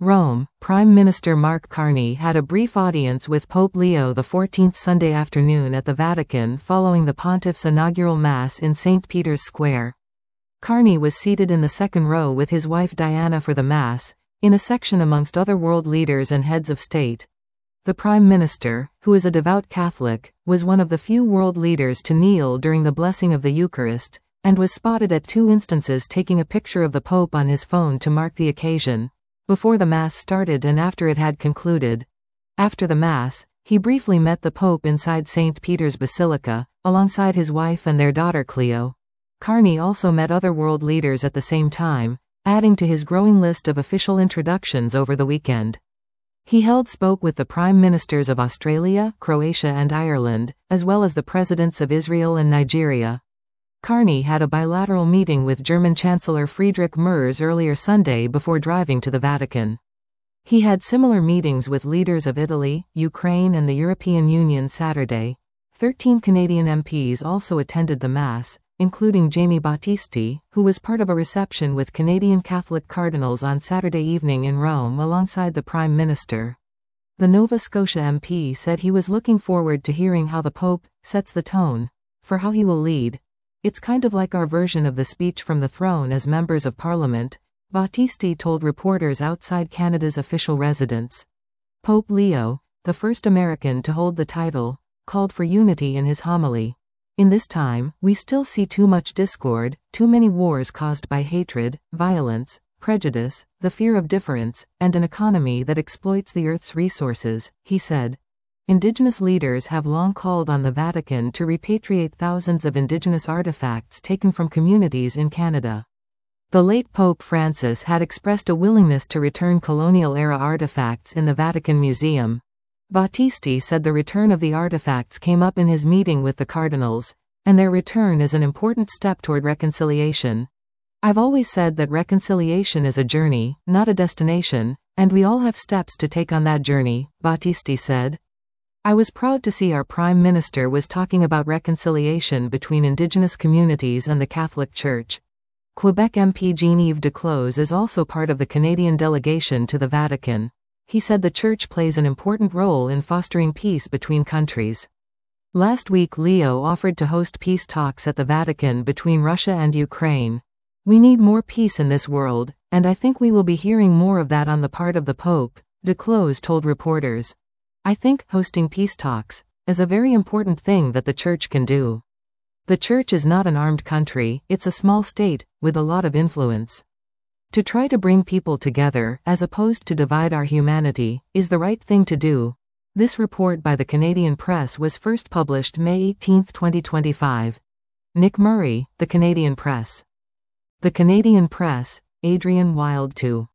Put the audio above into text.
Rome, Prime Minister Mark Carney had a brief audience with Pope Leo XIV Sunday afternoon at the Vatican following the pontiff's inaugural Mass in St. Peter's Square. Carney was seated in the second row with his wife Diana for the Mass, in a section amongst other world leaders and heads of state. The Prime Minister, who is a devout Catholic, was one of the few world leaders to kneel during the blessing of the Eucharist, and was spotted at 2 instances taking a picture of the Pope on his phone to mark the occasion, before the Mass started and after it had concluded. After the Mass, he briefly met the Pope inside St. Peter's Basilica, alongside his wife and their daughter Cleo. Carney also met other world leaders at the same time, adding to his growing list of official introductions over the weekend. He spoke with the Prime Ministers of Australia, Croatia and Ireland, as well as the Presidents of Israel and Nigeria. Carney had a bilateral meeting with German Chancellor Friedrich Merz earlier Sunday before driving to the Vatican. He had similar meetings with leaders of Italy, Ukraine and the European Union Saturday. 13 Canadian MPs also attended the Mass, including Jamie Battisti, who was part of a reception with Canadian Catholic cardinals on Saturday evening in Rome alongside the Prime Minister. The Nova Scotia MP said he was looking forward to hearing how the Pope sets the tone for how he will lead. It's kind of like our version of the speech from the throne as members of Parliament, Battisti told reporters outside Canada's official residence. Pope Leo, the first American to hold the title, called for unity in his homily. In this time, we still see too much discord, too many wars caused by hatred, violence, prejudice, the fear of difference, and an economy that exploits the Earth's resources, he said. Indigenous leaders have long called on the Vatican to repatriate thousands of Indigenous artifacts taken from communities in Canada. The late Pope Francis had expressed a willingness to return colonial-era artifacts in the Vatican Museum. Battisti said the return of the artifacts came up in his meeting with the cardinals, and their return is an important step toward reconciliation. I've always said that reconciliation is a journey, not a destination, and we all have steps to take on that journey, Battisti said. I was proud to see our Prime Minister was talking about reconciliation between Indigenous communities and the Catholic Church. Quebec MP Jean-Yves Duclos is also part of the Canadian delegation to the Vatican. He said the Church plays an important role in fostering peace between countries. Last week Leo offered to host peace talks at the Vatican between Russia and Ukraine. We need more peace in this world, and I think we will be hearing more of that on the part of the Pope, Duclos told reporters. I think hosting peace talks is a very important thing that the Church can do. The Church is not an armed country, it's a small state, with a lot of influence. To try to bring people together, as opposed to divide our humanity, is the right thing to do. This report by the Canadian Press was first published May 18, 2025. Nick Murray, The Canadian Press. The Canadian Press, Adrian Wild 2.